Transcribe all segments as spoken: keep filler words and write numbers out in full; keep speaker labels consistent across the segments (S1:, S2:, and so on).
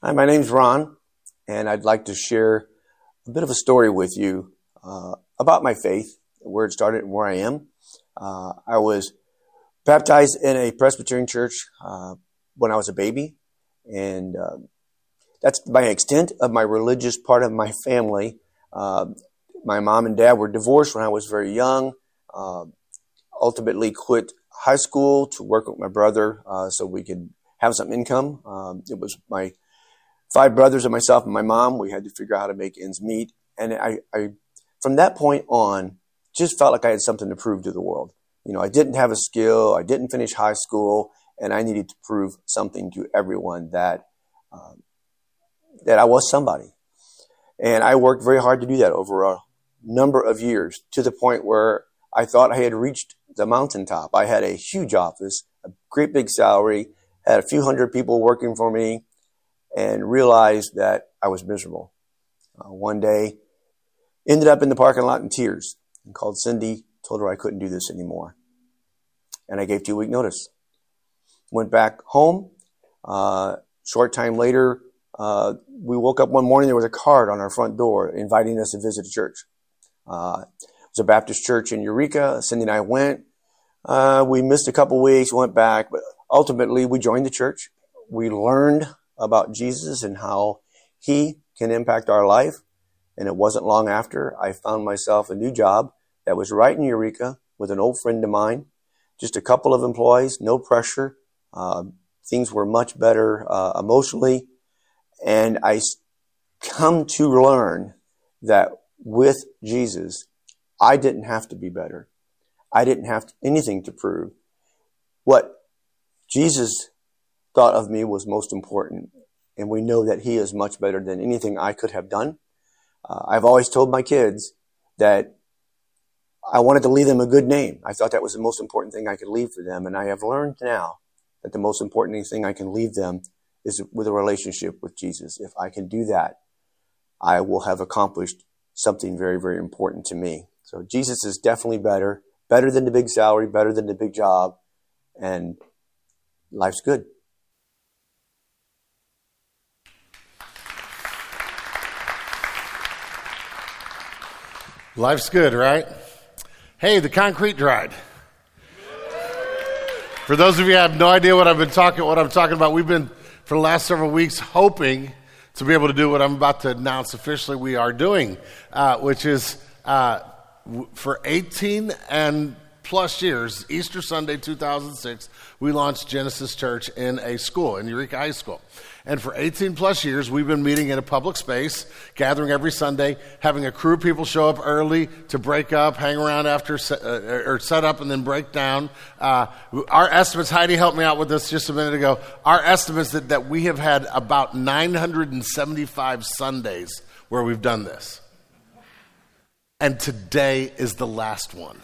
S1: Hi, my name's Ron, and I'd like to share a bit of a story with you uh, about my faith, where it started and where I am. Uh, I was baptized in a Presbyterian church uh, when I was a baby, and uh, that's by extent of my religious part of my family. Uh, my mom and dad were divorced when I was very young, uh, ultimately quit high school to work with my brother uh, so we could have some income. Um, it was my five brothers and myself and my mom. We had to figure out how to make ends meet. And I, I, from that point on, just felt like I had something to prove to the world. You know, I didn't have a skill. I didn't finish high school, and I needed to prove something to everyone that um, that I was somebody. And I worked very hard to do that over a number of years, to the point where I thought I had reached the mountaintop. I had a huge office, a great big salary, had a few hundred people working for me, and realized that I was miserable. Uh, one day, ended up in the parking lot in tears, and called Cindy, told her I couldn't do this anymore. And I gave two-week notice. Went back home. Uh, short time later, uh, we woke up one morning, there was a card on our front door inviting us to visit a church. Uh, it was a Baptist church in Eureka. Cindy and I went. Uh, we missed a couple weeks, went back, but ultimately we joined the church. We learned about Jesus and how he can impact our life. And it wasn't long after I found myself a new job that was right in Eureka with an old friend of mine. Just a couple of employees, no pressure. Uh, things were much better uh, emotionally. And I come to learn that with Jesus, I didn't have to be better. I didn't have anything to prove. What Jesus thought of me was most important. And we know that he is much better than anything I could have done. Uh, I've always told my kids that I wanted to leave them a good name. I thought that was the most important thing I could leave for them. And I have learned now that the most important thing I can leave them is with a relationship with Jesus. If I can do that, I will have accomplished something very, very important to me. So Jesus is definitely better, better than the big salary, better than the big job, and life's good.
S2: Life's good, right? Hey, the concrete dried. For those of you who have no idea what I've been talking, what I'm talking about, we've been for the last several weeks hoping to be able to do what I'm about to announce officially we are doing, uh, which is uh, w- for eighteen and plus years, Easter Sunday two thousand six, we launched Genesis Church in a school, in Eureka High School. And for eighteen plus years, we've been meeting in a public space, gathering every Sunday, having a crew of people show up early to break up, hang around after, uh, or set up and then break down. Uh, our estimates, Heidi helped me out with this just a minute ago, our estimates that, that we have had about nine hundred seventy-five Sundays where we've done this. And today is the last one.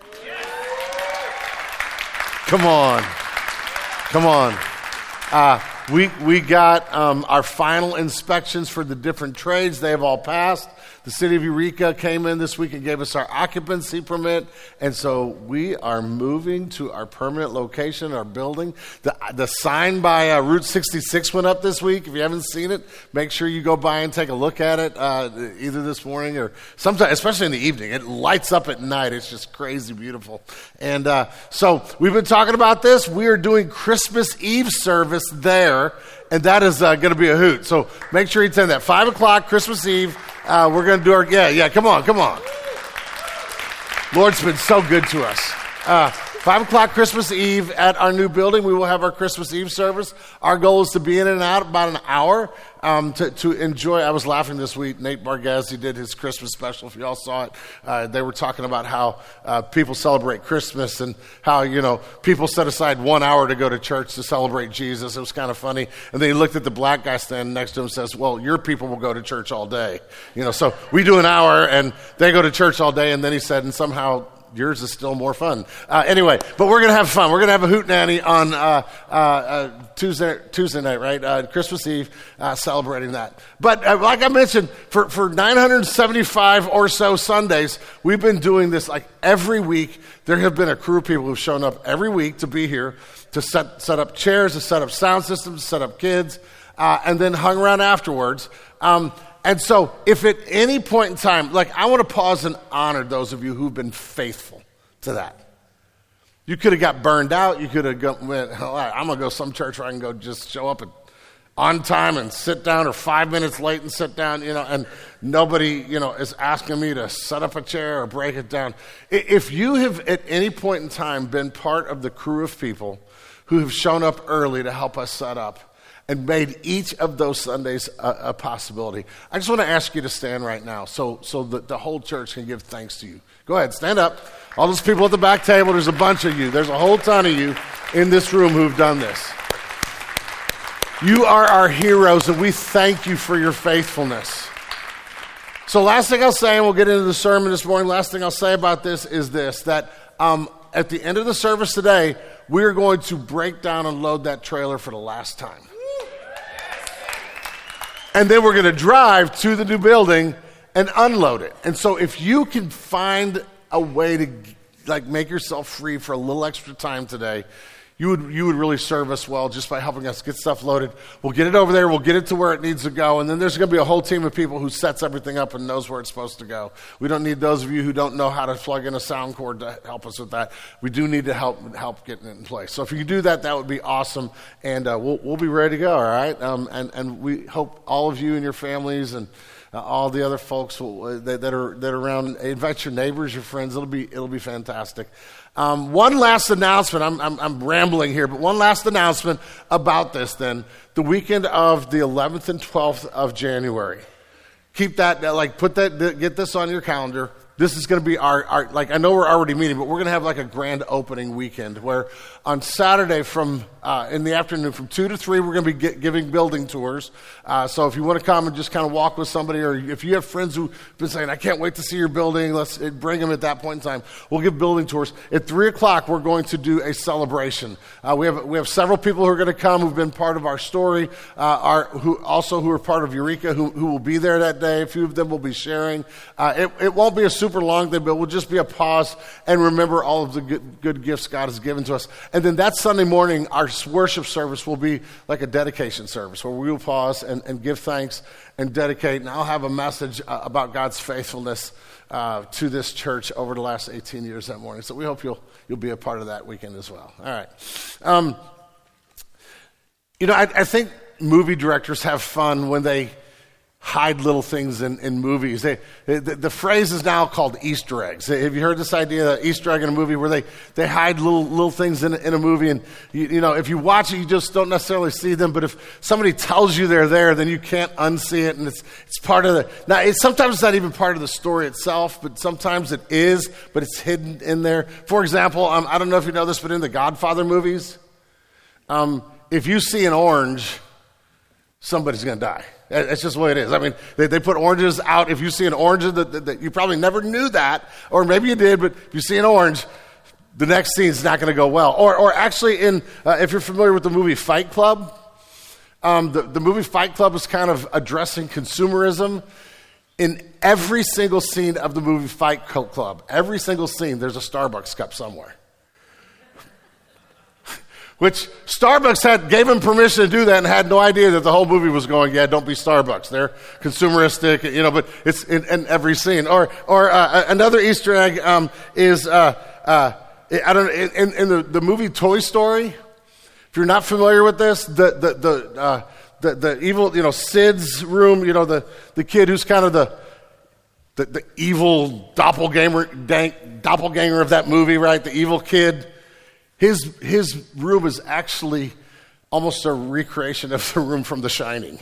S2: Come on. Come on. Uh, we we got um, our final inspections for the different trades. They have all passed. The city of Eureka came in this week and gave us our occupancy permit. And so we are moving to our permanent location, our building. The the sign by uh, Route sixty-six went up this week. If you haven't seen it, make sure you go by and take a look at it, uh, either this morning or sometime, especially in the evening. It lights up at night. It's just crazy beautiful. And uh, so we've been talking about this. We are doing Christmas Eve service there, and that is uh, going to be a hoot. So make sure you attend that. five o'clock, Christmas Eve. Uh, we're going to do our, yeah, yeah, come on, come on. Lord's been so good to us. Uh, five o'clock Christmas Eve at our new building. We will have our Christmas Eve service. Our goal is to be in and out about an hour um, to, to enjoy. I was laughing this week. Nate Bargazzi did his Christmas special. If you all saw it, uh, they were talking about how uh, people celebrate Christmas and how, you know, people set aside one hour to go to church to celebrate Jesus. It was kind of funny. And then he looked at the black guy standing next to him and says, well, your people will go to church all day. You know, so we do an hour and they go to church all day. And then he said, and somehow yours is still more fun. Uh, anyway, but we're going to have fun. We're going to have a hootenanny on uh, uh, uh, Tuesday Tuesday night, right? Uh, Christmas Eve, uh, celebrating that. But uh, like I mentioned, for, for nine hundred seventy-five or so Sundays, we've been doing this like every week. There have been a crew of people who've shown up every week to be here, to set, set up chairs, to set up sound systems, to set up kids. uh, and then hung around afterwards. Um, and so if at any point in time, like I want to pause and honor those of you who've been faithful to that. You could have got burned out. You could have gone, all right, I'm going to go some church where I can go just show up at, on time and sit down, or five minutes late and sit down, you know, and nobody, you know, is asking me to set up a chair or break it down. If you have at any point in time been part of the crew of people who have shown up early to help us set up and made each of those Sundays a, a possibility, I just want to ask you to stand right now so, so that the whole church can give thanks to you. Go ahead, stand up. All those people at the back table, there's a bunch of you. There's a whole ton of you in this room who've done this. You are our heroes, and we thank you for your faithfulness. So last thing I'll say, and we'll get into the sermon this morning, last thing I'll say about this is this, that um, at the end of the service today, we're going to break down and load that trailer for the last time. And then we're going to drive to the new building and unload it. And so if you can find a way to like make yourself free for a little extra time today, You would you would really serve us well just by helping us get stuff loaded. We'll get it over there. We'll get it to where it needs to go. And then there's going to be a whole team of people who sets everything up and knows where it's supposed to go. We don't need those of you who don't know how to plug in a sound cord to help us with that. We do need to help help getting it in place. So if you do that, that would be awesome. And uh, we'll we'll be ready to go, all right? Um, and, and we hope all of you and your families and Uh, all the other folks will, uh, that, that are that are around, invite your neighbors, your friends. It'll be it'll be fantastic. Um, one last announcement. I'm, I'm I'm rambling here, but one last announcement about this. Then the weekend of the eleventh and twelfth of January. Keep that like put that get this on your calendar. This is going to be our, our, like, I know we're already meeting, but we're going to have like a grand opening weekend where on Saturday from, uh, in the afternoon from two to three, we're going to be get, giving building tours. Uh, so if you want to come and just kind of walk with somebody, or if you have friends who've been saying, I can't wait to see your building, let's bring them at that point in time. We'll give building tours. At three o'clock, we're going to do a celebration. Uh, we have, we have several people who are going to come who've been part of our story, uh, our, who also who are part of Eureka, who, who will be there that day. A few of them will be sharing. Uh, it, it won't be a super long thing, but it will just be a pause and remember all of the good, good gifts God has given to us. And then that Sunday morning, our worship service will be like a dedication service where we will pause and, and give thanks and dedicate. And I'll have a message uh, about God's faithfulness uh, to this church over the last eighteen years that morning. So we hope you'll you'll be a part of that weekend as well. All right. Um, you know, I, I think movie directors have fun when they hide little things in, in movies. They, the, the phrase is now called Easter eggs. Have you heard this idea, that Easter egg in a movie, where they, they hide little little things in, in a movie, and you, you know, if you watch it, you just don't necessarily see them, but if somebody tells you they're there, then you can't unsee it, and it's it's part of the, now it's, sometimes it's not even part of the story itself, but sometimes it is, but it's hidden in there. For example, um, I don't know if you know this, but in the Godfather movies, um, if you see an orange, somebody's going to die. It's just the way it is. I mean, they, they put oranges out. If you see an orange, that, that, that you probably never knew that, or maybe you did, but if you see an orange, the next scene's not going to go well. Or or actually, in uh, if you're familiar with the movie Fight Club, um, the, the movie Fight Club is kind of addressing consumerism. In every single scene of the movie Fight Club, every single scene, there's a Starbucks cup somewhere. Which Starbucks had gave him permission to do that and had no idea that the whole movie was going, yeah, don't be Starbucks. They're consumeristic, you know, but it's in, in every scene. Or or uh, another Easter egg um, is, uh, uh, I don't know, in, in the, the movie Toy Story, if you're not familiar with this, the the the, uh, the, the evil, you know, Sid's room, you know, the, the kid who's kind of the the, the evil doppelganger, dank, doppelganger of that movie, right? The evil kid. His his room is actually almost a recreation of the room from The Shining.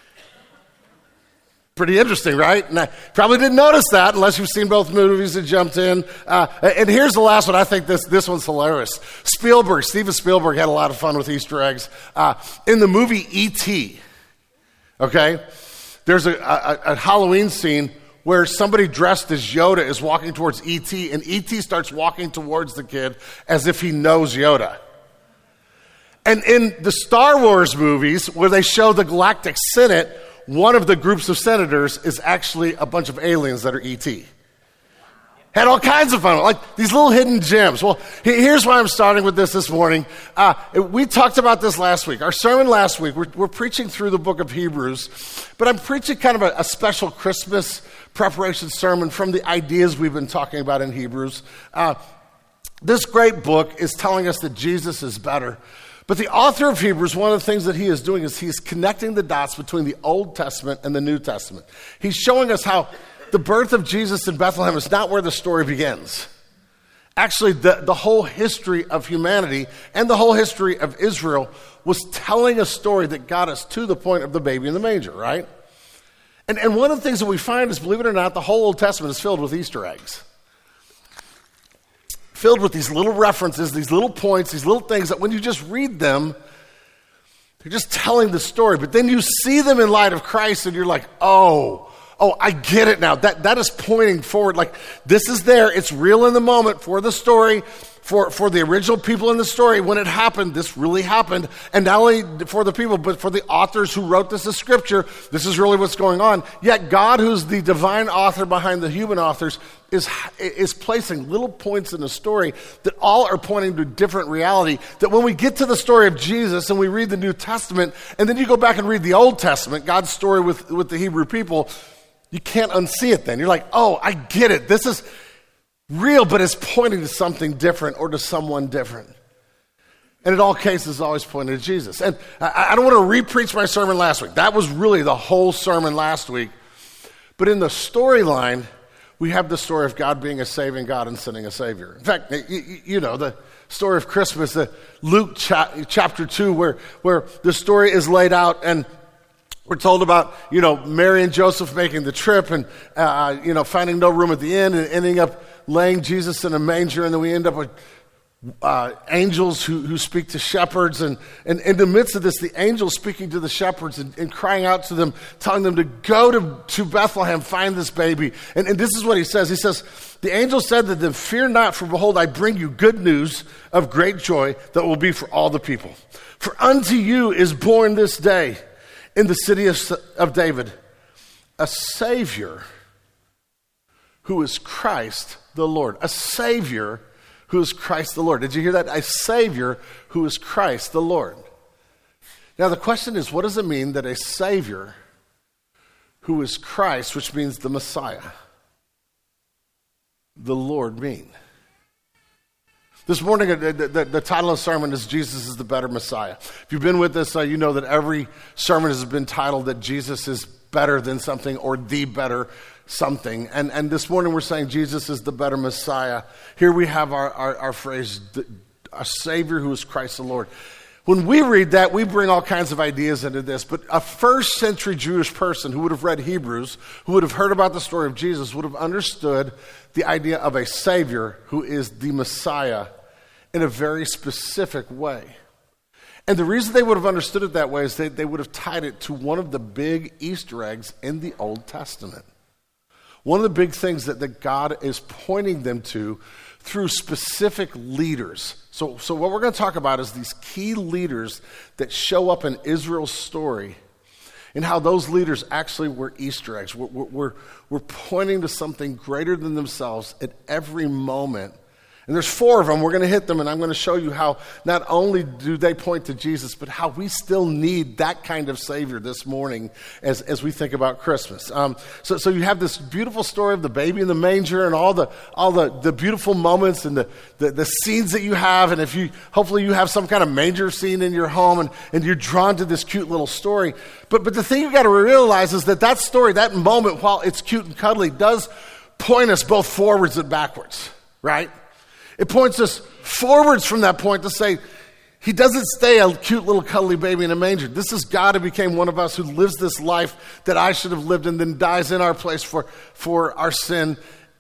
S2: Pretty interesting, right? And I probably didn't notice that unless you've seen both movies and jumped in. Uh, and here's the last one. I think this this one's hilarious. Spielberg, Steven Spielberg had a lot of fun with Easter eggs. Uh, in the movie E T, okay, there's a, a, a Halloween scene where somebody dressed as Yoda is walking towards E T, and E T starts walking towards the kid as if he knows Yoda. And in the Star Wars movies, where they show the Galactic Senate, one of the groups of senators is actually a bunch of aliens that are E T. Had all kinds of fun, like these little hidden gems. Well, here's why I'm starting with this this morning. Uh, we talked about this last week. Our sermon last week, we're, we're preaching through the book of Hebrews, but I'm preaching kind of a, a special Christmas preparation sermon from the ideas we've been talking about in Hebrews. Uh, this great book is telling us that Jesus is better. But the author of Hebrews, one of the things that he is doing is he's connecting the dots between the Old Testament and the New Testament. He's showing us how the birth of Jesus in Bethlehem is not where the story begins. Actually, the, the whole history of humanity and the whole history of Israel was telling a story that got us to the point of the baby in the manger, right? And, and one of the things that we find is, believe it or not, the whole Old Testament is filled with Easter eggs. Filled with these little references, these little points, these little things that when you just read them, they're just telling the story. But then you see them in light of Christ and you're like, oh, Oh, I get it now. That that is pointing forward. Like, this is there. It's real in the moment for the story, for, for the original people in the story. When it happened, this really happened. And not only for the people, but for the authors who wrote this as scripture, this is really what's going on. Yet God, who's the divine author behind the human authors, is, is placing little points in the story that all are pointing to different reality. That when we get to the story of Jesus and we read the New Testament, and then you go back and read the Old Testament, God's story with, with the Hebrew people, you can't unsee it then. You're like, oh, I get it. This is real, but it's pointing to something different or to someone different. And in all cases, it's always pointing to Jesus. And I, I don't want to re-preach my sermon last week. That was really the whole sermon last week. But in the storyline, we have the story of God being a saving God and sending a Savior. In fact, you, you know, the story of Christmas, the Luke cha- chapter two, where, where the story is laid out, and we're told about, you know, Mary and Joseph making the trip and, uh, you know, finding no room at the inn and ending up laying Jesus in a manger. And then we end up with uh, angels who, who speak to shepherds. And, and in the midst of this, the angels speaking to the shepherds and, and crying out to them, telling them to go to, to Bethlehem, find this baby. And, and this is what he says. He says, the angel said to them, fear not, for behold, I bring you good news of great joy that will be for all the people. For unto you is born this day in the city of, of David, a Savior who is Christ the Lord. A Savior who is Christ the Lord. Did you hear that? A Savior who is Christ the Lord. Now the question is, what does it mean that a Savior who is Christ, which means the Messiah, the Lord, mean? This morning, the, the, the title of the sermon is Jesus is the Better Messiah. If you've been with us, uh, you know that every sermon has been titled that Jesus is better than something or the better something. And, and this morning we're saying Jesus is the better Messiah. Here we have our, our, our phrase, a Savior who is Christ the Lord. When we read that, we bring all kinds of ideas into this, but a first century Jewish person who would have read Hebrews, who would have heard about the story of Jesus, would have understood the idea of a Savior who is the Messiah in a very specific way. And the reason they would have understood it that way is they, they would have tied it to one of the big Easter eggs in the Old Testament. One of the big things that, that God is pointing them to through specific leaders. So, so what we're going to talk about is these key leaders that show up in Israel's story and how those leaders actually were Easter eggs. We're, we're, we're pointing to something greater than themselves at every moment. And there's four of them. We're going to hit them, and I'm going to show you how not only do they point to Jesus, but how we still need that kind of Savior this morning as, as we think about Christmas. Um, so, so you have this beautiful story of the baby in the manger and all the all the, the beautiful moments and the, the, the scenes that you have. And if you hopefully you have some kind of manger scene in your home, and, and you're drawn to this cute little story. But but the thing you've got to realize is that that story, that moment, while it's cute and cuddly, does point us both forwards and backwards, right? It points us forwards from that point to say, he doesn't stay a cute little cuddly baby in a manger. This is God who became one of us, who lives this life that I should have lived and then dies in our place for, for our sin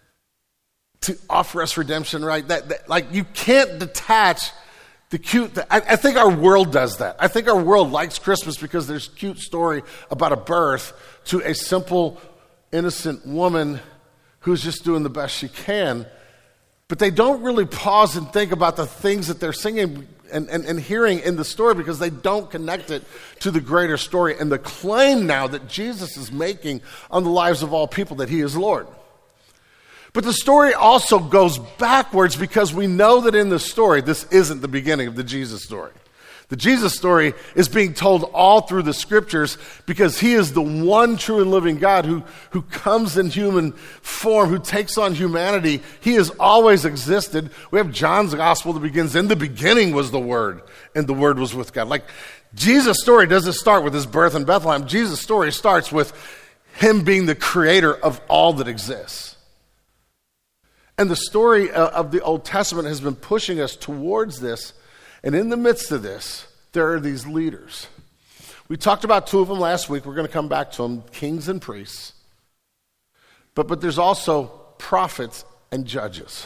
S2: to offer us redemption, right? That, that like you can't detach the cute, I, I think our world does that. I think our world likes Christmas because there's a cute story about a birth to a simple, innocent woman who's just doing the best she can. But they don't really pause and think about the things that they're singing and, and, and hearing in the story because they don't connect it to the greater story and the claim now that Jesus is making on the lives of all people that he is Lord. But the story also goes backwards because we know that in the story, this isn't the beginning of the Jesus story. The Jesus story is being told all through the scriptures because he is the one true and living God who, who comes in human form, who takes on humanity. He has always existed. We have John's gospel that begins, in the beginning was the Word, and the Word was with God. Like, Jesus' story doesn't start with his birth in Bethlehem. Jesus' story starts with him being the creator of all that exists. And the story of the Old Testament has been pushing us towards this. And in the midst of this, there are these leaders. We talked about two of them last week. We're going to come back to them, kings and priests. But, but there's also prophets and judges.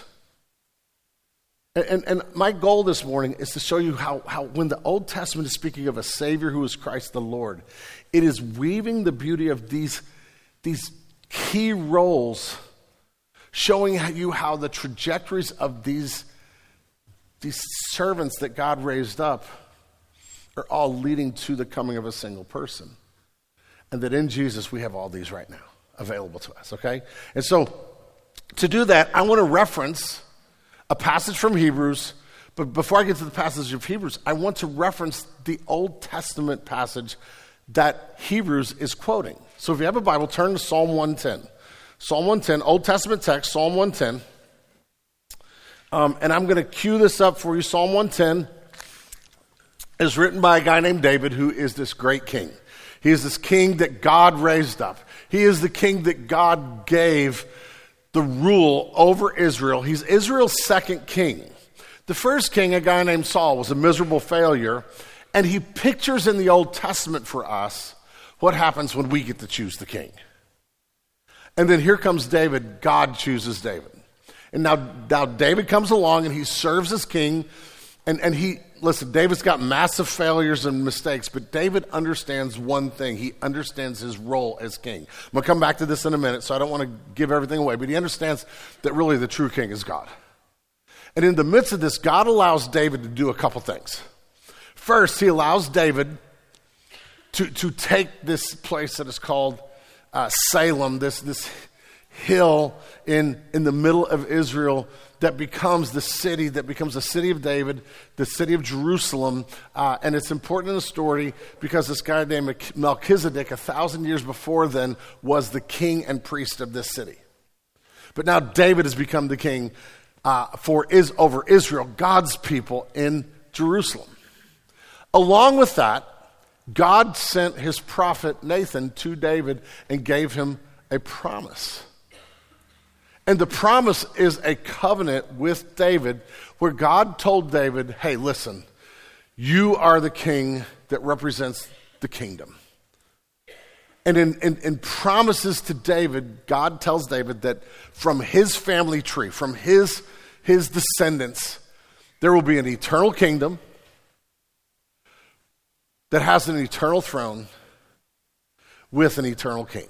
S2: And, and, and my goal this morning is to show you how, how when the Old Testament is speaking of a Savior who is Christ the Lord, it is weaving the beauty of these, these key roles, showing you how the trajectories of these, these servants that God raised up are all leading to the coming of a single person. And that in Jesus we have all these right now available to us, okay? And so to do that, I want to reference a passage from Hebrews. But before I get to the passage of Hebrews, I want to reference the Old Testament passage that Hebrews is quoting. So if you have a Bible, turn to Psalm one ten. Psalm one ten, Old Testament text, Psalm one ten. Um, and I'm going to cue this up for you. Psalm one ten is written by a guy named David, who is this great king. He is this king that God raised up. He is the king that God gave the rule over Israel. He's Israel's second king. The first king, a guy named Saul, was a miserable failure. And he pictures in the Old Testament for us what happens when we get to choose the king. And then here comes David. God chooses David. And now, now David comes along and he serves as king. And, and he, listen, David's got massive failures and mistakes, but David understands one thing. He understands his role as king. I'm going to come back to this in a minute, so I don't want to give everything away, but he understands that really the true king is God. And in the midst of this, God allows David to do a couple things. First, he allows David to, to take this place that is called Uh, Salem, this this hill in, in the middle of Israel that becomes the city, that becomes the city of David, the city of Jerusalem. Uh, and it's important in the story because this guy named Melchizedek, a thousand years before then, was the king and priest of this city. But now David has become the king uh, for is over Israel, God's people in Jerusalem. Along with that, God sent his prophet Nathan to David and gave him a promise. And the promise is a covenant with David where God told David, hey, listen, you are the king that represents the kingdom. And in, in, in promises to David, God tells David that from his family tree, from his, his descendants, there will be an eternal kingdom that has an eternal throne with an eternal king.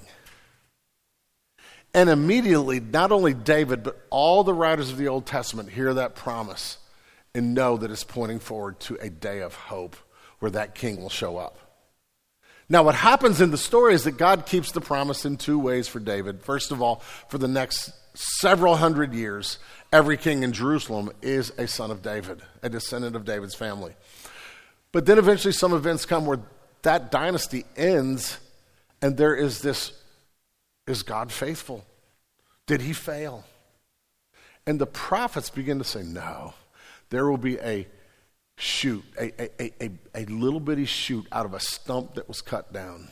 S2: And immediately, not only David, but all the writers of the Old Testament hear that promise and know that it's pointing forward to a day of hope where that king will show up. Now, what happens in the story is that God keeps the promise in two ways for David. First of all, for the next several hundred years, every king in Jerusalem is a son of David, a descendant of David's family. But then eventually some events come where that dynasty ends and there is this, is God faithful? Did he fail? And the prophets begin to say, no, there will be a shoot, a, a, a, a little bitty shoot out of a stump that was cut down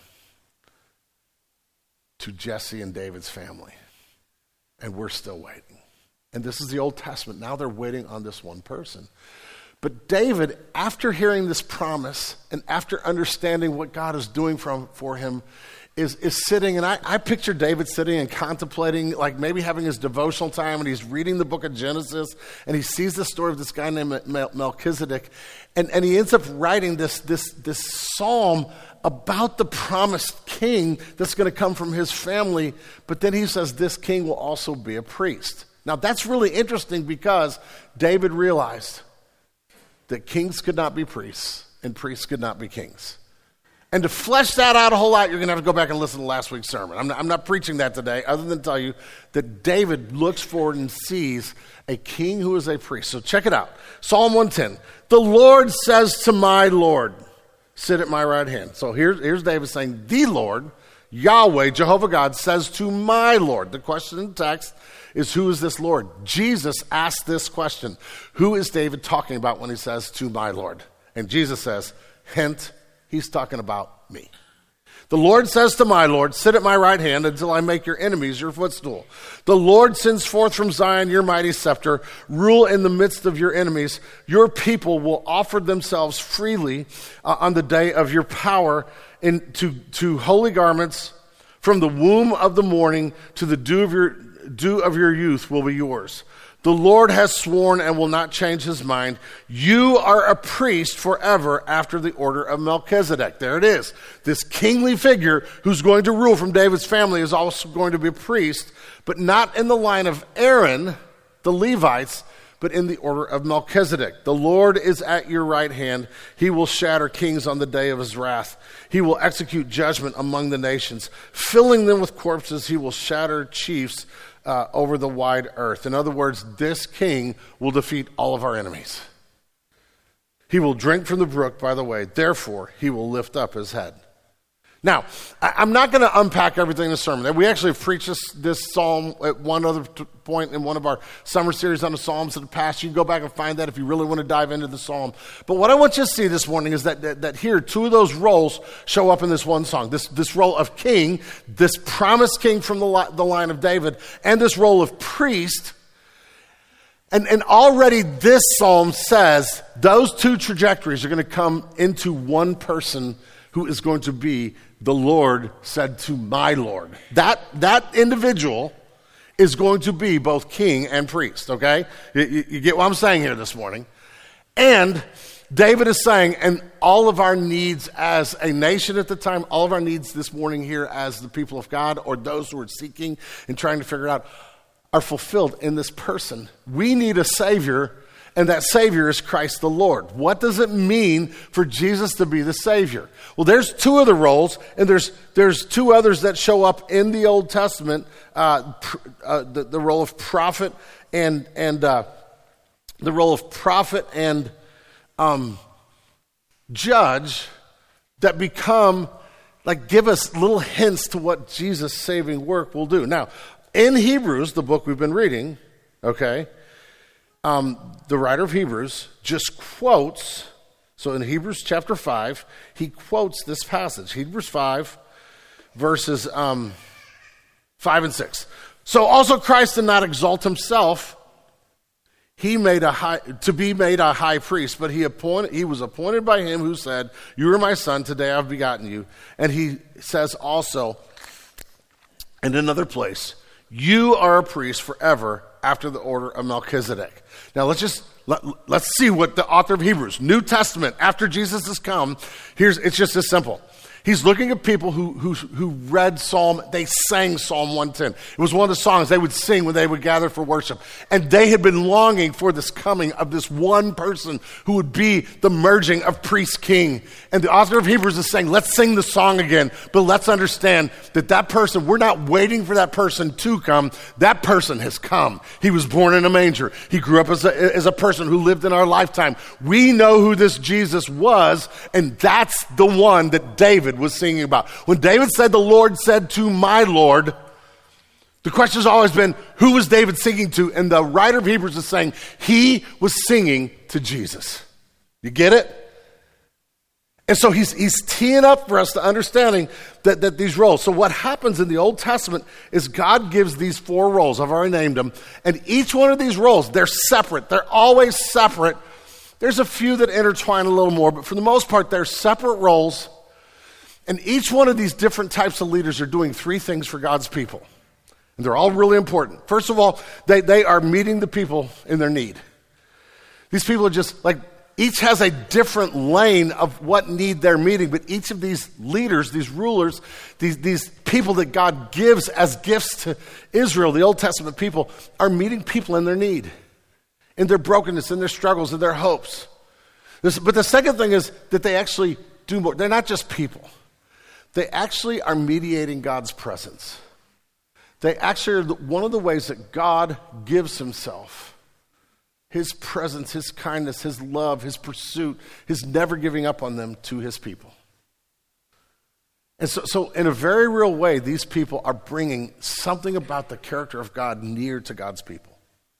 S2: to Jesse and David's family. And we're still waiting. And this is the Old Testament. Now they're waiting on this one person. But David, after hearing this promise and after understanding what God is doing from, for him, is, is sitting, and I, I picture David sitting and contemplating, like maybe having his devotional time, and he's reading the book of Genesis, and he sees the story of this guy named Mel- Melchizedek, and, and he ends up writing this, this, this psalm about the promised king that's going to come from his family, but then he says this king will also be a priest. Now that's really interesting because David realized that kings could not be priests and priests could not be kings. And to flesh that out a whole lot, you're going to have to go back and listen to last week's sermon. I'm not, I'm not preaching that today, other than tell you that David looks forward and sees a king who is a priest. So check it out. Psalm one ten. The Lord says to my Lord, sit at my right hand. So here's, here's David saying, the Lord, Yahweh, Jehovah God, says to my Lord. The question in the text is, who is this Lord? Jesus asked this question. Who is David talking about when he says, to my Lord? And Jesus says, hint, he's talking about me. The Lord says to my Lord, sit at my right hand until I make your enemies your footstool. The Lord sends forth from Zion your mighty scepter. Rule in the midst of your enemies. Your people will offer themselves freely uh, on the day of your power in, to, to holy garments. From the womb of the morning to the dew of your, dew of your youth will be yours. The Lord has sworn and will not change his mind. You are a priest forever after the order of Melchizedek. There it is. This kingly figure who's going to rule from David's family is also going to be a priest, but not in the line of Aaron, the Levites, but in the order of Melchizedek. The Lord is at your right hand. He will shatter kings on the day of his wrath. He will execute judgment among the nations. Filling them with corpses, he will shatter chiefs Uh, over the wide earth. In other words, this king will defeat all of our enemies. He will drink from the brook by the way. Therefore, he will lift up his head. Now, I, I'm not going to unpack everything in the sermon. We actually have preached this, this psalm at one other t- point in one of our summer series on the Psalms in the past. You can go back and find that if you really want to dive into the psalm. But what I want you to see this morning is that, that, that here, two of those roles show up in this one song. This, this role of king, this promised king from the, li- the line of David, and this role of priest. And, and already this psalm says those two trajectories are going to come into one person who is going to be the Lord said to my Lord. That, that individual is going to be both king and priest, okay? You, you, you get what I'm saying here this morning? And David is saying, and all of our needs as a nation at the time, all of our needs this morning here as the people of God, or those who are seeking and trying to figure it out, are fulfilled in this person. We need a Savior, and that Savior is Christ the Lord. What does it mean for Jesus to be the Savior? Well, there's two of the roles, and there's there's two others that show up in the Old Testament, uh, pr- uh, the, the role of prophet and and uh, the role of prophet and um, judge that become, like, give us little hints to what Jesus' saving work will do. Now, in Hebrews, the book we've been reading, okay, Um, the writer of Hebrews just quotes, so in Hebrews chapter five, he quotes this passage, Hebrews five, verses um, five and six. So also Christ did not exalt himself, he made a high, to be made a high priest, but he appointed, he was appointed by him who said, you are my son, today I've begotten you. And he says also in another place, you are a priest forever after the order of Melchizedek. Now let's just, let, let's see what the author of Hebrews, New Testament, after Jesus has come, here's, it's just this simple. He's looking at people who, who, who read Psalm, they sang Psalm one ten. It was one of the songs they would sing when they would gather for worship. And they had been longing for this coming of this one person who would be the merging of priest king. And the author of Hebrews is saying, let's sing the song again, but let's understand that that person, we're not waiting for that person to come. That person has come. He was born in a manger. He grew up as a, as a person who lived in our lifetime. We know who this Jesus was, and that's the one that David was singing about. When David said, the Lord said to my Lord, the question has always been, who was David singing to? And the writer of Hebrews is saying, he was singing to Jesus. You get it? And so he's, he's teeing up for us the understanding that, that these roles. So what happens in the Old Testament is God gives these four roles. I've already named them. And each one of these roles, they're separate. They're always separate. There's a few that intertwine a little more, but for the most part, they're separate roles. And each one of these different types of leaders are doing three things for God's people. And they're all really important. First of all, they, they are meeting the people in their need. These people are just like, each has a different lane of what need they're meeting, but each of these leaders, these rulers, these, these people that God gives as gifts to Israel, the Old Testament people, are meeting people in their need, in their brokenness, in their struggles, in their hopes. This, but the second thing is that they actually do more. They're not just people. they actually are mediating God's presence. They actually are the, one of the ways that God gives himself, his presence, his kindness, his love, his pursuit, his never giving up on them to his people. And so, so in a very real way, these people are bringing something about the character of God near to God's people.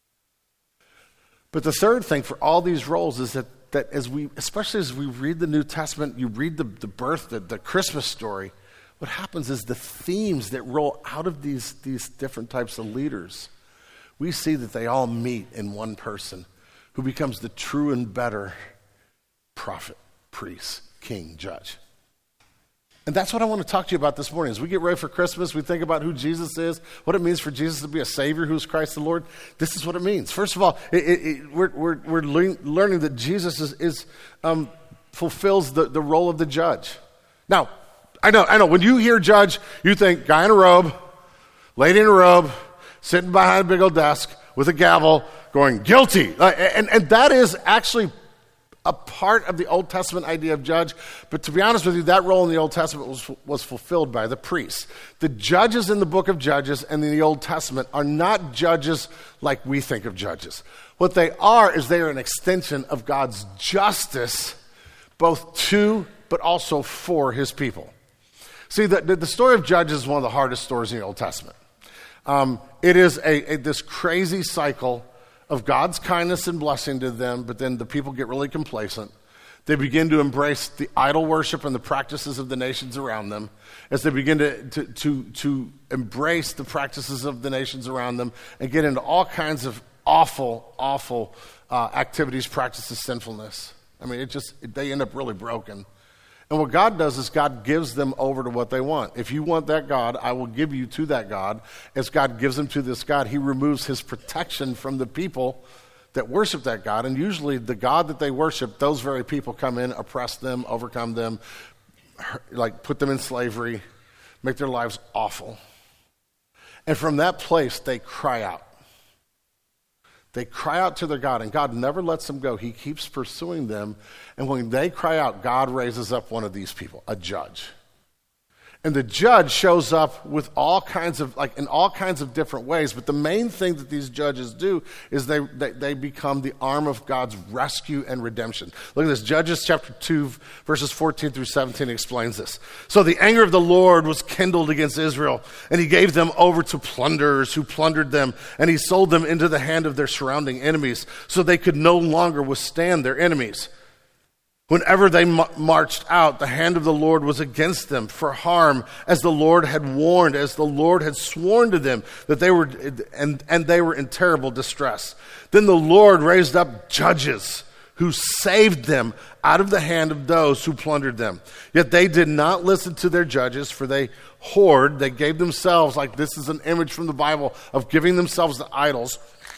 S2: But the third thing for all these roles is that, that as we, especially as we read the New Testament, you read the, the birth, the, the Christmas story, what happens is the themes that roll out of these, these different types of leaders, we see that they all meet in one person who becomes the true and better prophet, priest, king, judge. And that's what I want to talk to you about this morning. As we get ready for Christmas, we think about who Jesus is, what it means for Jesus to be a Savior who's Christ the Lord. This is what it means. First of all, it, it, it, we're, we're, we're le- learning that Jesus is, is um, fulfills the, the role of the judge. Now, I know, I know, when you hear judge, you think guy in a robe, lady in a robe, sitting behind a big old desk with a gavel going, guilty. Uh, and, and that is actually a part of the Old Testament idea of judge, but to be honest with you, that role in the Old Testament was, was fulfilled by the priests. The judges in the book of Judges and in the Old Testament are not judges like we think of judges. What they are is they are an extension of God's justice, both to but also for his people. See, the, the story of Judges is one of the hardest stories in the Old Testament. Um, it is a, a this crazy cycle of God's kindness and blessing to them, but then the people get really complacent. They begin to embrace the idol worship and the practices of the nations around them. As they begin to, to, to, to embrace the practices of the nations around them and get into all kinds of awful, awful uh, activities, practices, sinfulness. I mean, it just, it, they end up really broken. And what God does is God gives them over to what they want. If you want that God, I will give you to that God. As God gives them to this God, he removes his protection from the people that worship that God. And usually the God that they worship, those very people come in, oppress them, overcome them, like put them in slavery, make their lives awful. And from that place, they cry out. They cry out to their God, and God never lets them go. He keeps pursuing them. And when they cry out, God raises up one of these people, a judge. And the judge shows up with all kinds of, like in all kinds of different ways. But the main thing that these judges do is they, they, they become the arm of God's rescue and redemption. Look at this. Judges chapter two, verses fourteen through seventeen explains this. So the anger of the Lord was kindled against Israel, and he gave them over to plunderers who plundered them, and he sold them into the hand of their surrounding enemies, so they could no longer withstand their enemies. Whenever they m- marched out, the hand of the Lord was against them for harm, as the Lord had warned, as the Lord had sworn to them that they were, and, and they were in terrible distress. Then the Lord raised up judges who saved them out of the hand of those who plundered them. Yet they did not listen to their judges, for they whored. They gave themselves, like this is an image from the Bible of giving themselves to idols.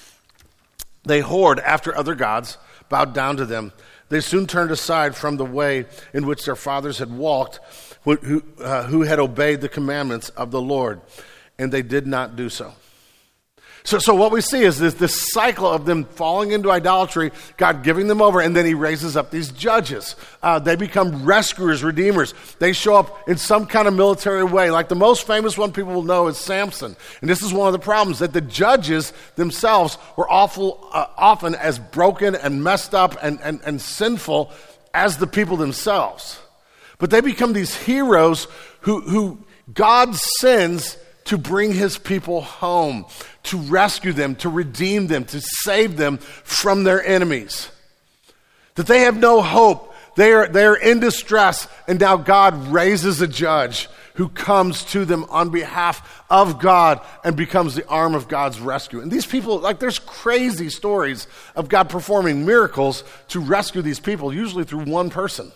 S2: They whored after other gods, bowed down to them. They soon turned aside from the way in which their fathers had walked, who, uh, who had obeyed the commandments of the Lord, and they did not do so. So, so what we see is this, this cycle of them falling into idolatry, God giving them over, and then he raises up these judges. Uh, they become rescuers, redeemers. They show up in some kind of military way. Like the most famous one people will know is Samson. And this is one of the problems, that the judges themselves were awful, uh, often as broken and messed up and, and, and sinful as the people themselves. But they become these heroes who, who God sends to bring his people home, to rescue them, to redeem them, to save them from their enemies. That they have no hope. They are, they are in distress, and now God raises a judge who comes to them on behalf of God and becomes the arm of God's rescue. And these people, like there's crazy stories of God performing miracles to rescue these people, usually through one person.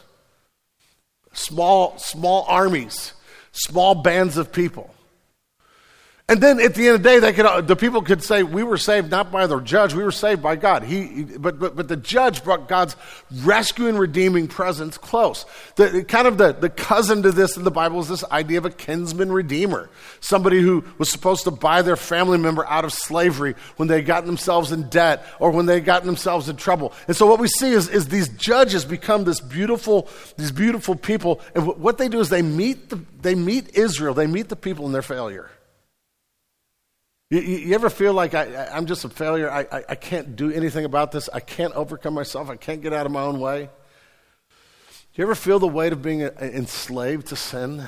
S2: Small, small armies, small bands of people. And then at the end of the day, they could, the people could say, we were saved not by the judge, we were saved by God. He, he but, but but the judge brought God's rescuing, redeeming presence close. The, kind of the, the cousin to this in the Bible is this idea of a kinsman redeemer. Somebody who was supposed to buy their family member out of slavery when they had gotten themselves in debt or when they had gotten themselves in trouble. And so what we see is, is these judges become this beautiful, these beautiful people. And what they do is they meet the, they meet Israel, they meet the people in their failure. You, you ever feel like I, I'm just a failure? I, I, I can't do anything about this. I can't overcome myself. I can't get out of my own way. Do you ever feel the weight of being a, enslaved to sin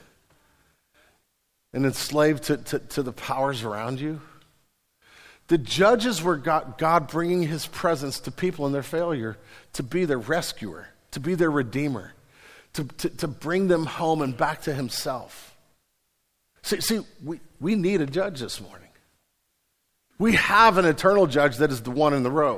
S2: and enslaved to, to, to the powers around you? The judges were God, God bringing his presence to people in their failure to be their rescuer, to be their redeemer, to, to, to bring them home and back to himself. See, see we, we need a judge this morning. We have an eternal judge that is the one in the robe.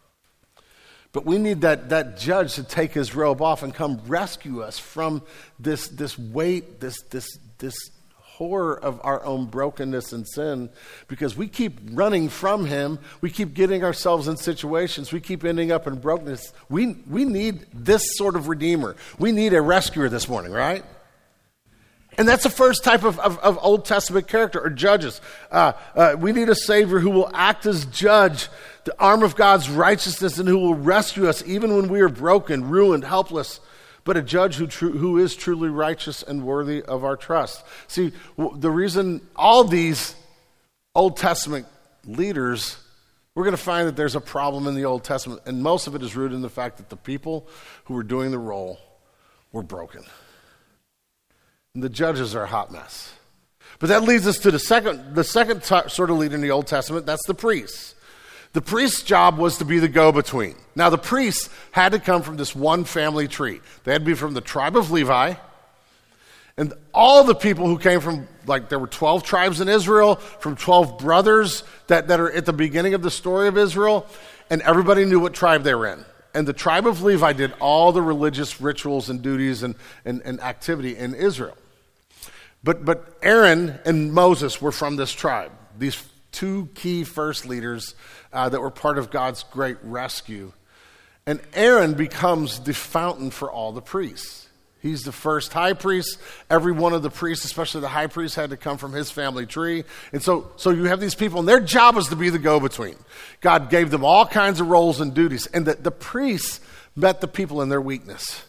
S2: But we need that, that judge to take his robe off and come rescue us from this, this weight, this, this, this horror of our own brokenness and sin, because we keep running from him. We keep getting ourselves in situations. We keep ending up in brokenness. We, we need this sort of redeemer. We need a rescuer this morning, right? And that's the first type of, of, of Old Testament character, or judges. Uh, uh, we need a Savior who will act as judge, the arm of God's righteousness, and who will rescue us even when we are broken, ruined, helpless, but a judge who, tru- who is truly righteous and worthy of our trust. See, w- the reason all these Old Testament leaders, we're going to find that there's a problem in the Old Testament, and most of it is rooted in the fact that the people who were doing the role were broken. And the judges are a hot mess. But that leads us to the second, the second t- sort of leader in the Old Testament. That's the priests. The priest's job was to be the go-between. Now, the priests had to come from this one family tree. They had to be from the tribe of Levi. And all the people who came from, like, there were twelve tribes in Israel, from twelve brothers that, that are at the beginning of the story of Israel, and everybody knew what tribe they were in. And the tribe of Levi did all the religious rituals and duties and, and, and activity in Israel. But but Aaron and Moses were from this tribe, these two key first leaders uh, that were part of God's great rescue. And Aaron becomes the fountain for all the priests. He's the first high priest. Every one of the priests, especially the high priest, had to come from his family tree. And so, so you have these people, and their job was to be the go-between. God gave them all kinds of roles and duties, and the, the priests met the people in their weakness.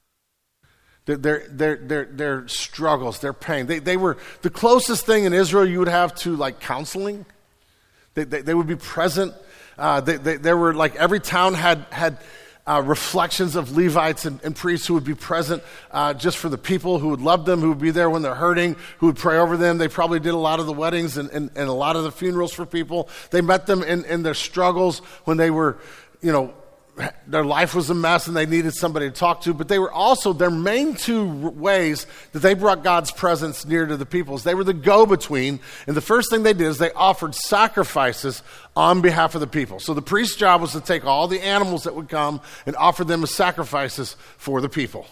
S2: Their, their, their, their struggles, their pain. They, they were the closest thing in Israel you would have to, like, counseling. They, they, they would be present. Uh, they, they, there were, like, every town had, had uh, reflections of Levites and, and priests who would be present uh, just for the people, who would love them, who would be there when they're hurting, who would pray over them. They probably did a lot of the weddings and, and, and a lot of the funerals for people. They met them in, in their struggles when they were, you know, their life was a mess and they needed somebody to talk to. But they were also, their main two ways that they brought God's presence near to the people is they were the go-between. And the first thing they did is they offered sacrifices on behalf of the people. So the priest's job was to take all the animals that would come and offer them as sacrifices for the people.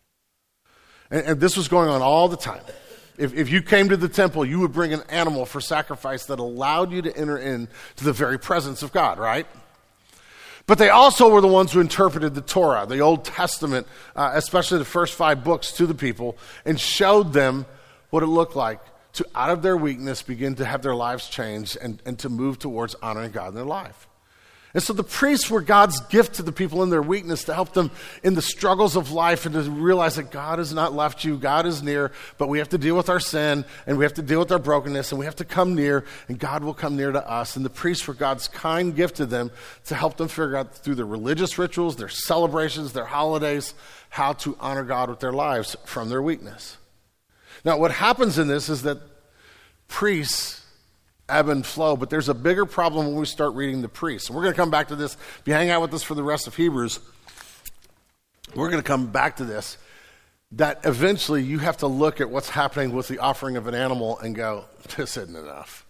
S2: And, and this was going on all the time. If, if you came to the temple, you would bring an animal for sacrifice that allowed you to enter into the very presence of God, right? But they also were the ones who interpreted the Torah, the Old Testament, uh, especially the first five books, to the people, and showed them what it looked like to, out of their weakness, begin to have their lives changed and, and to move towards honoring God in their life. And so the priests were God's gift to the people in their weakness, to help them in the struggles of life and to realize that God has not left you, God is near, but we have to deal with our sin and we have to deal with our brokenness and we have to come near, and God will come near to us. And the priests were God's kind gift to them to help them figure out through their religious rituals, their celebrations, their holidays, how to honor God with their lives from their weakness. Now, what happens in this is that priests ebb and flow, but there's a bigger problem when we start reading the priests. And we're going to come back to this. If you hang out with us for the rest of Hebrews, we're going to come back to this, that eventually you have to look at what's happening with the offering of an animal and go, this isn't enough.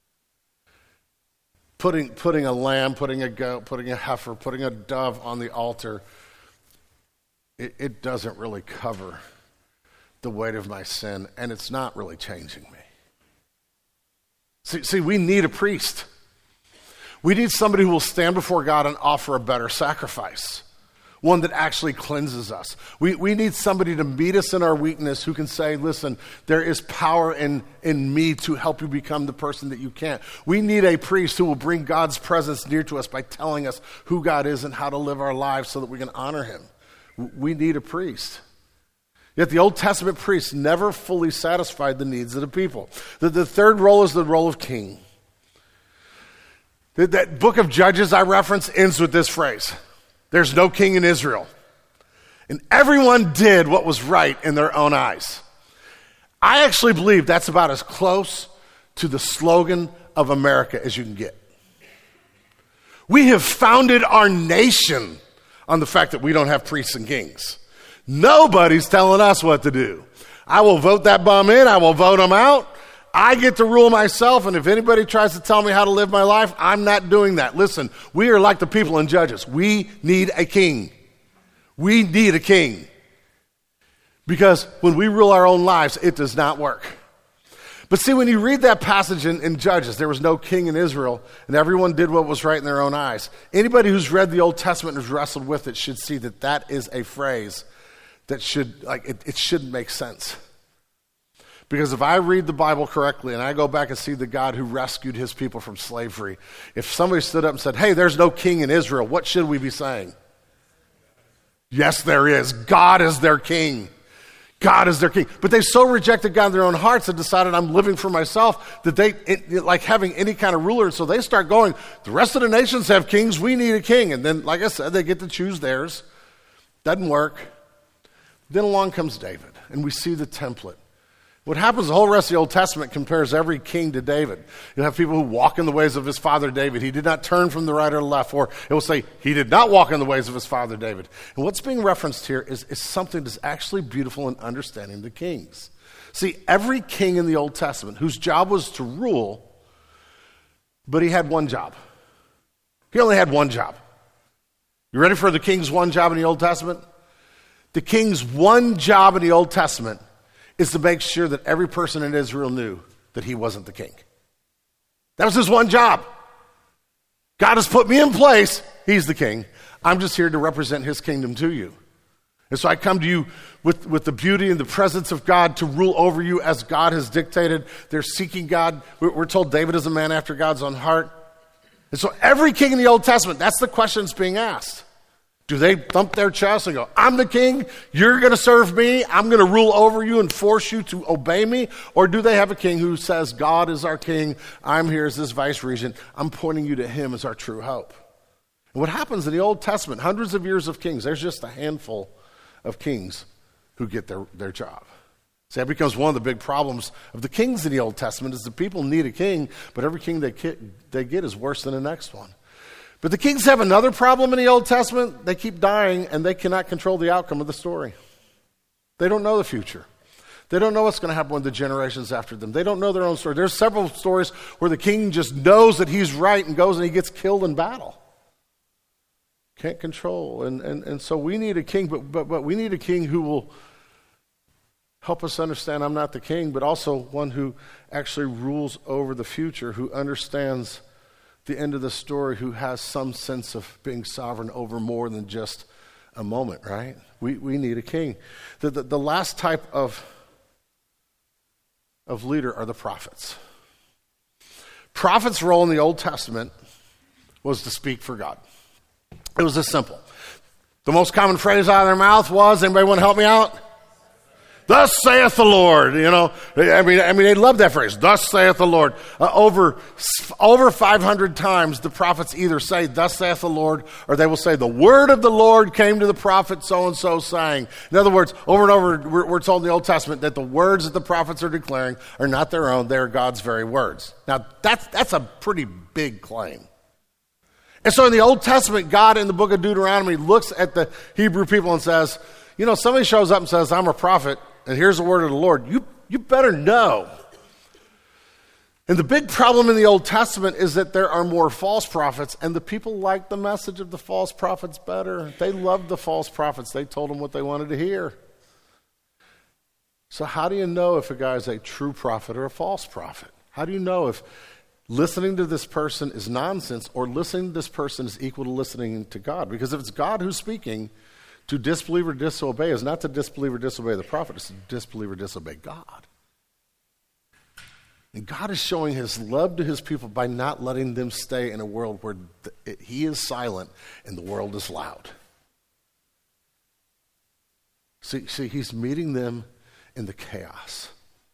S2: Putting, putting a lamb, putting a goat, putting a heifer, putting a dove on the altar, it, it doesn't really cover the weight of my sin, and it's not really changing me. See, see, we need a priest. We need somebody who will stand before God and offer a better sacrifice, one that actually cleanses us. We, we need somebody to meet us in our weakness who can say, listen, there is power in, in me to help you become the person that you can't. We need a priest who will bring God's presence near to us by telling us who God is and how to live our lives so that we can honor him. We need a priest. Yet the Old Testament priests never fully satisfied the needs of the people. The, the third role is the role of king. That, that book of Judges I reference ends with this phrase: there's no king in Israel. And everyone did what was right in their own eyes. I actually believe that's about as close to the slogan of America as you can get. We have founded our nation on the fact that we don't have priests and kings. Nobody's telling us what to do. I will vote that bum in. I will vote him out. I get to rule myself, and if anybody tries to tell me how to live my life, I'm not doing that. Listen, we are like the people in Judges. We need a king. We need a king. Because when we rule our own lives, it does not work. But see, when you read that passage in, in Judges, there was no king in Israel, and everyone did what was right in their own eyes. Anybody who's read the Old Testament and has wrestled with it should see that that is a phrase that should, like, it, it shouldn't make sense. Because if I read the Bible correctly and I go back and see the God who rescued his people from slavery, if somebody stood up and said, hey, there's no king in Israel, what should we be saying? Yes, there is. God is their king. God is their king. But they so rejected God in their own hearts and decided I'm living for myself that they, it, it, like having any kind of ruler. And so they start going, the rest of the nations have kings, we need a king. And then, like I said, they get to choose theirs. Doesn't work. Then along comes David, and we see the template. What happens, the whole rest of the Old Testament compares every king to David. You'll have people who walk in the ways of his father David. He did not turn from the right or the left. Or it will say, he did not walk in the ways of his father David. And what's being referenced here is, is something that's actually beautiful in understanding the kings. See, every king in the Old Testament whose job was to rule, but he had one job. He only had one job. You ready for the king's one job in the Old Testament? The king's one job in the Old Testament is to make sure that every person in Israel knew that he wasn't the king. That was his one job. God has put me in place. He's the king. I'm just here to represent his kingdom to you. And so I come to you with, with the beauty and the presence of God to rule over you as God has dictated. They're seeking God. We're, we're told David is a man after God's own heart. And so every king in the Old Testament, that's the question that's being asked. Do they thump their chest and go, I'm the king, you're going to serve me, I'm going to rule over you and force you to obey me? Or do they have a king who says, God is our king, I'm here as this vice regent, I'm pointing you to him as our true hope? And what happens in the Old Testament, hundreds of years of kings, there's just a handful of kings who get their, their job. See, that becomes one of the big problems of the kings in the Old Testament is the people need a king, but every king they get, they get is worse than the next one. But the kings have another problem in the Old Testament. They keep dying, and they cannot control the outcome of the story. They don't know the future. They don't know what's going to happen with the generations after them. They don't know their own story. There's several stories where the king just knows that he's right and goes and he gets killed in battle. Can't control. And, and, and so we need a king, but, but, but we need a king who will help us understand I'm not the king, but also one who actually rules over the future, who understands the end of the story, who has some sense of being sovereign over more than just a moment, right? We we need a king. The, the, the last type of, of leader are the prophets. Prophets' role in the Old Testament was to speak for God. It was this simple. The most common phrase out of their mouth was, anybody want to help me out? Thus saith the Lord, you know. I mean, I mean, they love that phrase. Thus saith the Lord. Uh, over, over five hundred times, the prophets either say, thus saith the Lord, or they will say, the word of the Lord came to the prophet so-and-so saying. In other words, over and over, we're, we're told in the Old Testament that the words that the prophets are declaring are not their own. They're God's very words. Now, that's, that's a pretty big claim. And so in the Old Testament, God in the book of Deuteronomy looks at the Hebrew people and says, you know, somebody shows up and says, I'm a prophet, and here's the word of the Lord. You, you better know. And the big problem in the Old Testament is that there are more false prophets, and the people like the message of the false prophets better. They loved the false prophets. They told them what they wanted to hear. So how do you know if a guy is a true prophet or a false prophet? How do you know if listening to this person is nonsense, or listening to this person is equal to listening to God. Because if it's God who's speaking, to disbelieve or disobey is not to disbelieve or disobey the prophet, it's to disbelieve or disobey God. And God is showing his love to his people by not letting them stay in a world where the, it, he is silent and the world is loud. See, see, he's meeting them in the chaos.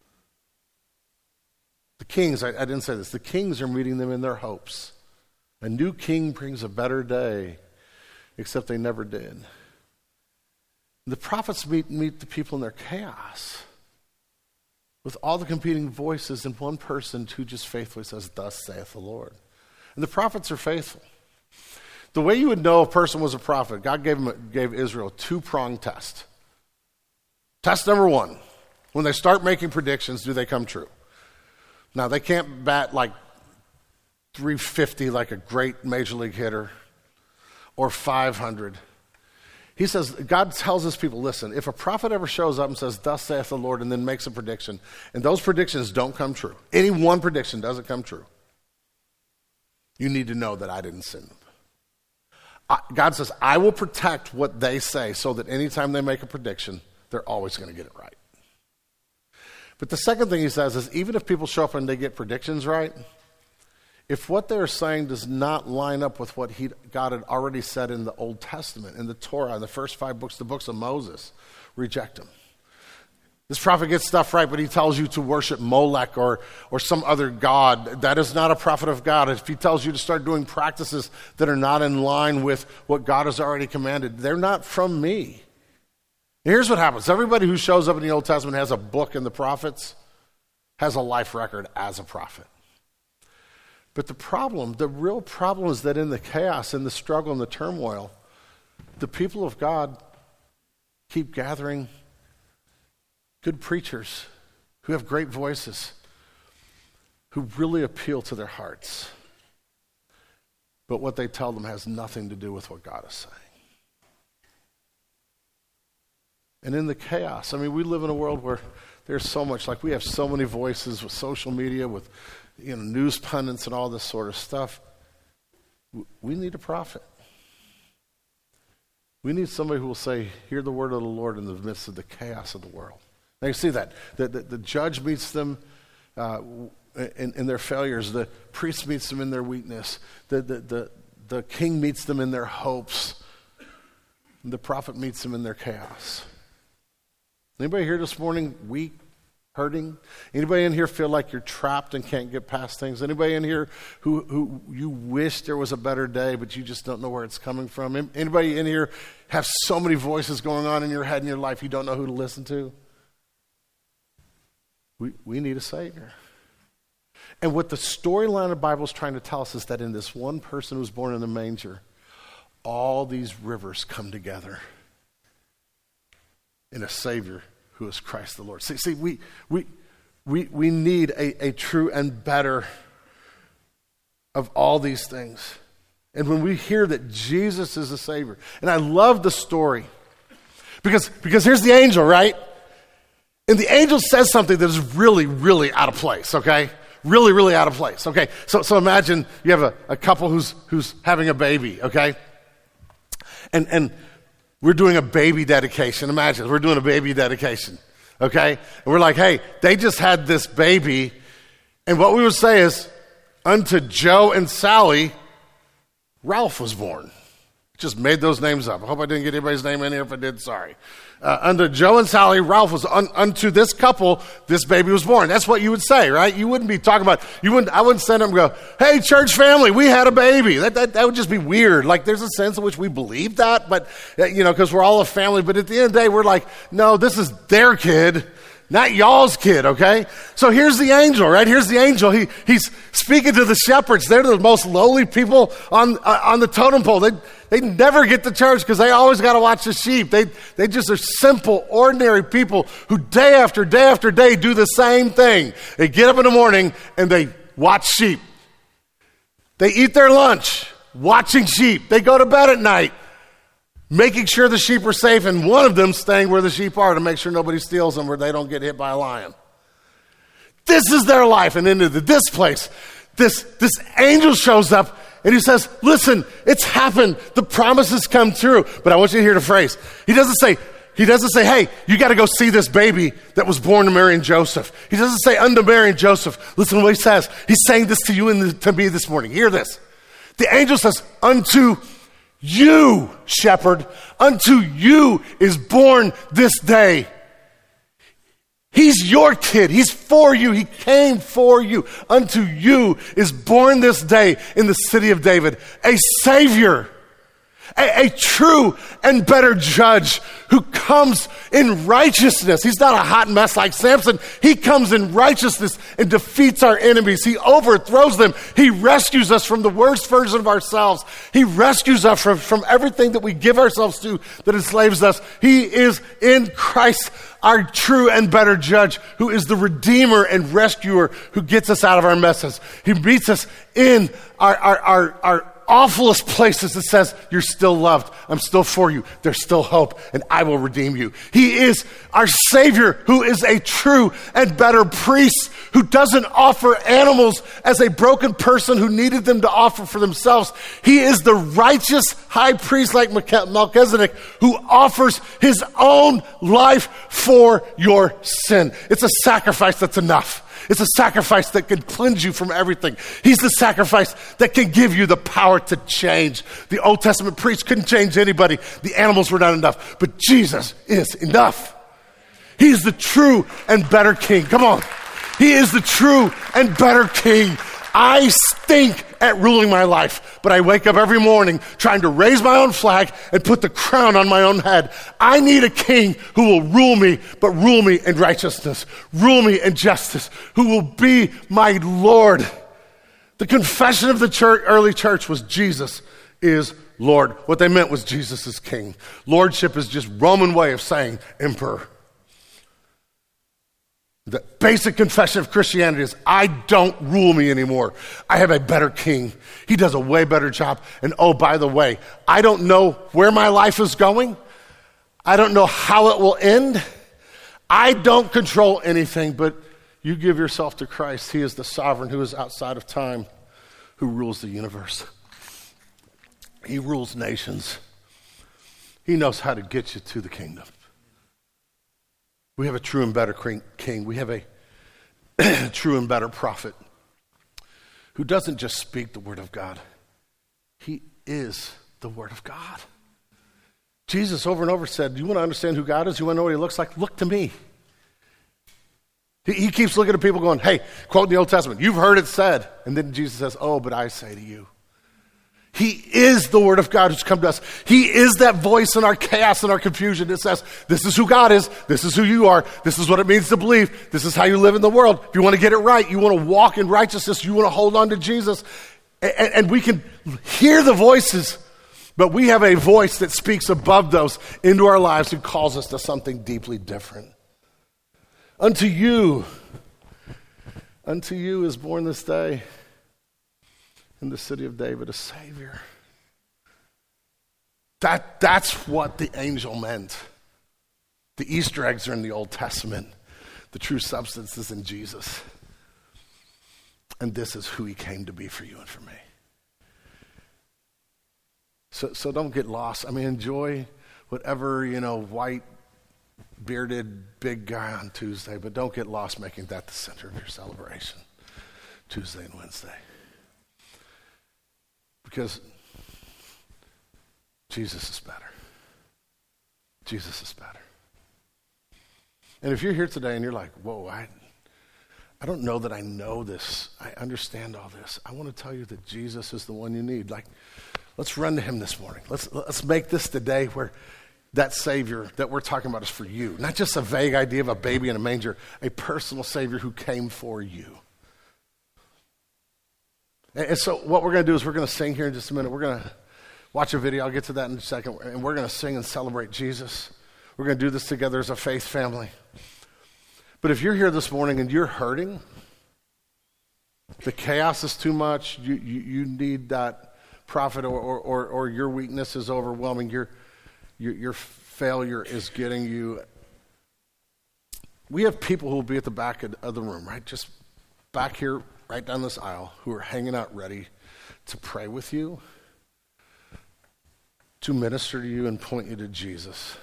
S2: The kings, I, I didn't say this, the kings are meeting them in their hopes. A new king brings a better day, except they never did. The prophets meet, meet the people in their chaos, with all the competing voices and one person who just faithfully says, thus saith the Lord. And the prophets are faithful. The way you would know a person was a prophet, God gave, him, gave Israel a two-pronged test. Test number one, when they start making predictions, do they come true? Now, they can't bat like three fifty like a great major league hitter, or five hundred. He says, God tells his people, listen, if a prophet ever shows up and says, thus saith the Lord, and then makes a prediction, and those predictions don't come true, any one prediction doesn't come true, you need to know that I didn't send them. I, God says, I will protect what they say so that anytime they make a prediction, they're always going to get it right. But the second thing he says is, even if people show up and they get predictions right, if what they're saying does not line up with what he, God had already said in the Old Testament, in the Torah, in the first five books, the books of Moses, reject him. This prophet gets stuff right, but he tells you to worship Molech or, or some other god. That is not a prophet of God. If he tells you to start doing practices that are not in line with what God has already commanded, they're not from me. Here's what happens. Everybody who shows up in the Old Testament has a book in the prophets, has a life record as a prophet. But the problem, the real problem is that in the chaos, in the struggle, in the turmoil, the people of God keep gathering good preachers who have great voices, who really appeal to their hearts. But what they tell them has nothing to do with what God is saying. And in the chaos, I mean, we live in a world where there's so much, like we have so many voices with social media, with you know, news pundits and all this sort of stuff. We need a prophet. We need somebody who will say, hear the word of the Lord in the midst of the chaos of the world. Now you see that. The, the, the judge meets them uh, in, in their failures. The priest meets them in their weakness. The, the, the, the king meets them in their hopes. And the prophet meets them in their chaos. Anybody here this morning weak? Hurting? Anybody in here feel like you're trapped and can't get past things? Anybody in here who, who you wish there was a better day, but you just don't know where it's coming from? Anybody in here have so many voices going on in your head and your life you don't know who to listen to? We, we need a Savior. And what the storyline of the Bible is trying to tell us is that in this one person who's born in the manger, all these rivers come together in a Savior who is Christ the Lord. See, see, we we we we need a, a true and better of all these things. And when we hear that Jesus is the Savior, and I love the story, because because here's the angel, right? And the angel says something that is really, really out of place, okay? Really, really out of place, okay? So so imagine you have a, a couple who's who's having a baby, okay? And and we're doing a baby dedication. Imagine, we're doing a baby dedication, okay? And we're like, hey, they just had this baby, and what we would say is, unto Joe and Sally, Ralph was born. Just made those names up. I hope I didn't get anybody's name in here. If I did, sorry. Uh, unto Joe and Sally, Ralph was, un, unto this couple, this baby was born. That's what you would say, right? You wouldn't be talking about, you wouldn't, I wouldn't send them and go, hey, church family, we had a baby. That, that, that would just be weird. Like, there's a sense in which we believe that, but, uh, you know, because we're all a family. But at the end of the day, we're like, no, this is their kid, not y'all's kid, okay? So here's the angel, right? Here's the angel. He He's speaking to the shepherds. They're the most lowly people on uh, on the totem pole. They they never get to church because they always got to watch the sheep. They they just are simple, ordinary people who day after day after day do the same thing. They get up in the morning and they watch sheep. They eat their lunch watching sheep. They go to bed at night making sure the sheep are safe, and one of them staying where the sheep are to make sure nobody steals them or they don't get hit by a lion. This is their life. And into this place, this, this angel shows up and he says, listen, it's happened. The promise has come true. But I want you to hear the phrase. He doesn't say, he doesn't say, hey, you got to go see this baby that was born to Mary and Joseph. He doesn't say unto Mary and Joseph. Listen to what he says. He's saying this to you and to me this morning. Hear this. The angel says, unto you, shepherd, unto you is born this day. He's your kid. He's for you. He came for you. Unto you is born this day in the city of David a Savior, a, a true and better judge who comes in righteousness. He's not a hot mess like Samson. He comes in righteousness and defeats our enemies. He overthrows them. He rescues us from the worst version of ourselves. He rescues us from, from everything that we give ourselves to that enslaves us. He is in Christ, our true and better judge, who is the redeemer and rescuer who gets us out of our messes. He meets us in our, our, our, our awfulest places that says, you're still loved. I'm still for you. There's still hope, and I will redeem you. He is our Savior, who is a true and better priest, who doesn't offer animals as a broken person who needed them to offer for themselves. He is the righteous high priest like Melchizedek, who offers his own life for your sin. It's a sacrifice that's enough. It's a sacrifice that can cleanse you from everything. He's the sacrifice that can give you the power to change. The Old Testament priests couldn't change anybody. The animals were not enough. But Jesus is enough. He's the true and better king. Come on. He is the true and better king. I stink at ruling my life, but I wake up every morning trying to raise my own flag and put the crown on my own head. I need a king who will rule me, but rule me in righteousness, rule me in justice, who will be my Lord. The confession of the church, early church was Jesus is Lord. What they meant was Jesus is king. Lordship is just Roman way of saying emperor. The basic confession of Christianity is, I don't rule me anymore. I have a better king. He does a way better job. And oh, by the way, I don't know where my life is going. I don't know how it will end. I don't control anything, but you give yourself to Christ. He is the sovereign who is outside of time, who rules the universe. He rules nations. He knows how to get you to the kingdom. We have a true and better king. We have a true and better prophet who doesn't just speak the word of God. He is the word of God. Jesus over and over said, you want to understand who God is? You want to know what he looks like? Look to me. He, he keeps looking at people going, hey, quote in the Old Testament, you've heard it said. And then Jesus says, oh, but I say to you. He is the word of God who's come to us. He is that voice in our chaos and our confusion that says, this is who God is. This is who you are. This is what it means to believe. This is how you live in the world. If you want to get it right, you want to walk in righteousness, you want to hold on to Jesus. And, and we can hear the voices, but we have a voice that speaks above those into our lives and calls us to something deeply different. Unto you, unto you is born this day in the city of David, a Savior. That, that's what the angel meant. The Easter eggs are in the Old Testament. The true substance is in Jesus. And this is who he came to be for you and for me. So, so don't get lost. I mean, enjoy whatever, you know, white, bearded, big guy on Tuesday, but don't get lost making that the center of your celebration, Tuesday and Wednesday. Because Jesus is better. Jesus is better. And if you're here today and you're like, whoa, I, I don't know that I know this. I understand all this. I want to tell you that Jesus is the one you need. Like, let's run to him this morning. Let's, let's make this the day where that Savior that we're talking about is for you. Not just a vague idea of a baby in a manger, a personal Savior who came for you. And so what we're going to do is we're going to sing here in just a minute. We're going to watch a video. I'll get to that in a second. And we're going to sing and celebrate Jesus. We're going to do this together as a faith family. But if you're here this morning and you're hurting, the chaos is too much, you you, you need that prophet, or, or, or, or your weakness is overwhelming, your, your, your failure is getting you. We have people who will be at the back of the room, right? Just back here, right down this aisle who are hanging out ready to pray with you, to minister to you and point you to Jesus,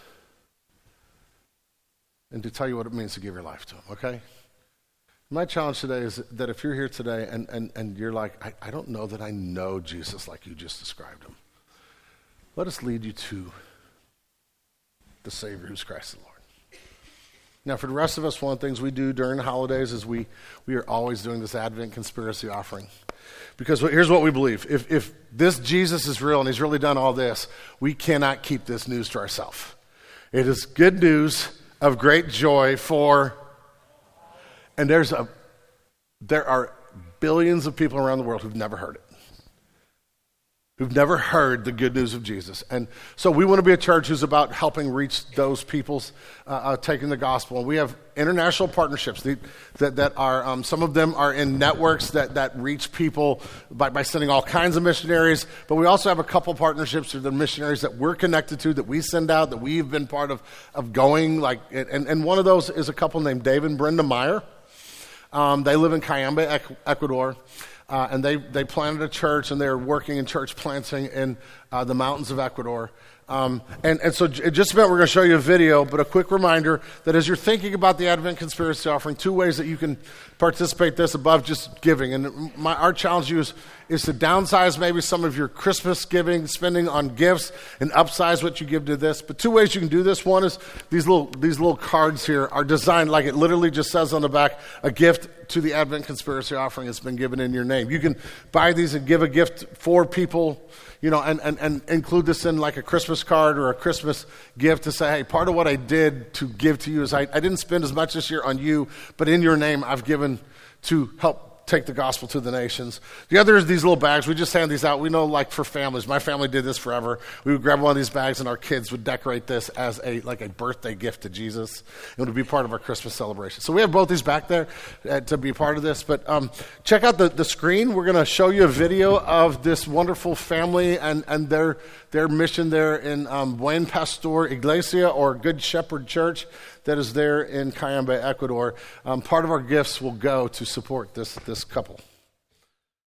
S2: and to tell you what it means to give your life to him, okay? My challenge today is that if you're here today and, and, and you're like, I, I don't know that I know Jesus like you just described him, let us lead you to the Savior who's Christ the Lord. Now, for the rest of us, one of the things we do during the holidays is we, we are always doing this Advent conspiracy offering. Because here's what we believe. If, if this Jesus is real and he's really done all this, we cannot keep this news to ourselves. It is good news of great joy for, and there's a, there are billions of people around the world who've never heard it. Who've never heard the good news of Jesus. And so we want to be a church who's about helping reach those people's uh, uh, taking the gospel. And we have international partnerships that, that, that are, um, some of them are in networks that, that reach people by, by sending all kinds of missionaries. But we also have a couple partnerships with the missionaries that we're connected to, that we send out, that we've been part of, of going. Like, and, and one of those is a couple named Dave and Brenda Meyer. Um, they live in Cayambe, Ecuador. Uh, and they, they planted a church, and they're working in church planting in uh, the mountains of Ecuador. Um, and, and so in just a minute, we're going to show you a video, but a quick reminder that as you're thinking about the Advent Conspiracy Offering, two ways that you can participate this above just giving. And my, our challenge to you is, is to downsize maybe some of your Christmas giving, spending on gifts, and upsize what you give to this. But two ways you can do this. One is these little these little cards here are designed like it literally just says on the back, a gift to the Advent Conspiracy Offering has been given in your name. You can buy these and give a gift for people, you know, and, and, and include this in like a Christmas card or a Christmas gift to say, hey, part of what I did to give to you is I, I didn't spend as much this year on you, but in your name I've given to help take the gospel to the nations. The other is these little bags. We just hand these out. We know, like, for families. My family did this forever. We would grab one of these bags, and our kids would decorate this as a like a birthday gift to Jesus. It would be part of our Christmas celebration. So we have both these back there uh, to be part of this. But um, check out the, the screen. We're going to show you a video of this wonderful family and, and their their mission there in um, Buen Pastor Iglesia, or Good Shepherd Church, that is there in Cayambe, Ecuador. Um, part of our gifts will go to support this this couple.